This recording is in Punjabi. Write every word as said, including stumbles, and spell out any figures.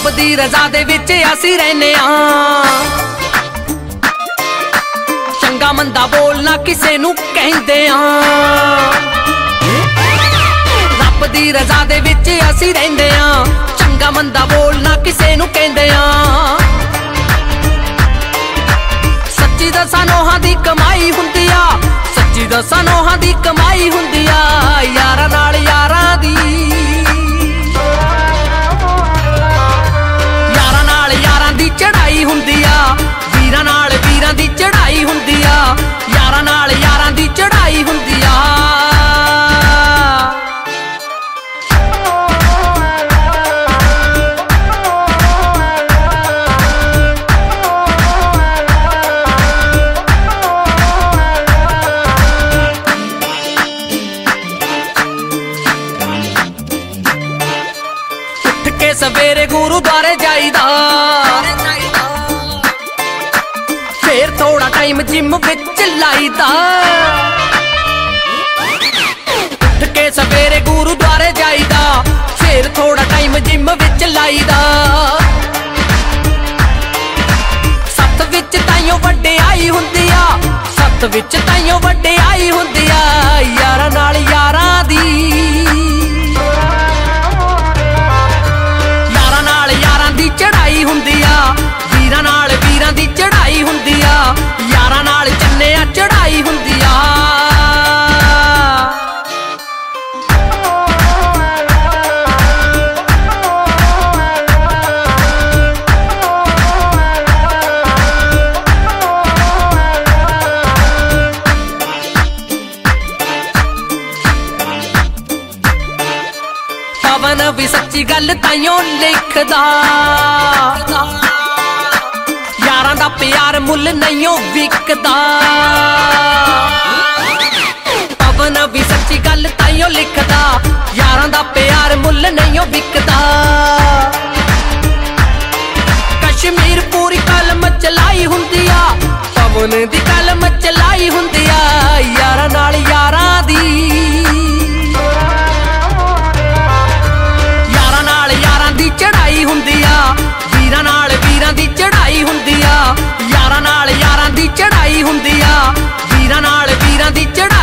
ਰੱਬ ਦੀ ਰਜ਼ਾ ਦੇ ਵਿੱਚ ਅਸੀਂ ਰਹਿੰਦੇ ਆਂ। ਚੰਗਾ ਮੰਦਾ ਬੋਲਣਾ ਕਿਸੇ ਨੂੰ ਕਹਿੰਦੇ ਆਂ। ਰੱਬ ਦੀ ਰਜ਼ਾ ਦੇ ਵਿੱਚ ਅਸੀਂ ਰਹਿੰਦੇ ਆਂ। ਚੰਗਾ ਮੰਦਾ ਬੋਲਣਾ ਕਿਸੇ ਨੂੰ ਕਹਿੰਦੇ ਆਂ। ਸੱਚੀ ਦੱਸਾਂ ਨੋਹਾਂ ਦੀ ਕਮਾਈ ਹੁੰਦੀ ਆ, ਸੱਚੀ ਦੱਸਾਂ ਨੋਹਾਂ ਦੀ ਕਮਾਈ ਹੁੰਦੀ ਆ। ਯਾਰਾਂ ਨਾਲ ਯਾਰਾਂ ਦੀ, ਯਾਰਾਂ ਨਾਲ ਯਾਰਾਂ ਦੀ ਚੜਾਈ ਹੁੰਦੀ ਆ। ਵੀਰਾਂ ਨਾਲ ਵੀਰਾਂ ਦੀ ਚੜਾਈ ਹੁੰਦੀ ਆ। ਯਾਰਾਂ ਨਾਲ ਯਾਰਾਂ ਦੀ ਚੜਾਈ ਹੁੰਦੀ ਆ। ਸਵੇਰੇ ਗੁਰੂਦੁਆਰੇ ਜਾਈਦਾ, ਫੇਰ ਥੋੜਾ ਟਾਈਮ ਜਿਮ ਵਿੱਚ ਲਾਈਦਾ। ਉੱਠ ਕੇ ਸਵੇਰੇ ਗੁਰੂਦੁਆਰੇ ਜਾਈਦਾ, ਫੇਰ ਥੋੜਾ ਟਾਈਮ ਜਿਮ ਵਿੱਚ ਲਾਈਦਾ। ਸੱਤ ਵਿੱਚ ਤਾਈਓ ਵਡਿਆਈ ਹੁੰਦੀ ਆ, ਸੱਤ ਵਿੱਚ ਤਾਈਓ ਵਡਿਆਈ ਹੁੰਦੀ ਆ। ਯਾਰਾਂ ਨਾਲ ਯਾਰਾਂ ਦੀ, ਚੜਾਈ ਹੁੰਦੀ ਆ। ਵੀਰਾਂ ਨਾਲ ਵੀਰਾਂ ਦੀ ਚੜਾਈ ਹੁੰਦੀ ਆ। ਯਾਰਾਂ ਨਾਲ ਚੰਨਿਆ ਚੜਾਈ ਹੁੰਦੀ ਆ। ਪਵਨ ਵੀ ਸੱਚੀ ਗੱਲ ਤਾਈਓ ਲਿਖਦਾ। ਯਾਰਾਂ ਦਾ ਪਿਆਰ ਮੁੱਲ ਨਹੀਂਓ ਵਿਕਦਾ। ਪਵਨ ਵੀ ਸੱਚੀ ਗੱਲ ਤਾਈਓ ਲਿਖਦਾ। ਯਾਰਾਂ ਦਾ ਪਿਆਰ ਮੁੱਲ ਨਹੀਂਓ ਵਿਕਦਾ। ਕਸ਼ਮੀਰ ਪੂਰੀ ਕਲਮ ਚਲਾਈ ਹੁੰਦੀ ਆ। ਪਵਨ ਦੀ ਕਲਮ ਚਲਾਈ ਹੁੰਦੀ ਆ। ਯਾਰਾਂ ਨਾਲ ਯਾਰਾਂ ਦੀ, ਚੜਾਈ ਹੁੰਦੀ ਆ। ਵੀਰਾਂ ਨਾਲ ਵੀਰਾਂ ਦੀ ਚੜਾਈ ਹੁੰਦੀ ਆ। ਯਾਰਾਂ ਨਾਲ ਯਾਰਾਂ ਦੀ ਚੜਾਈ ਹੁੰਦੀ ਆ। ਵੀਰਾਂ ਨਾਲ ਵੀਰਾਂ ਦੀ ਚੜਾਈ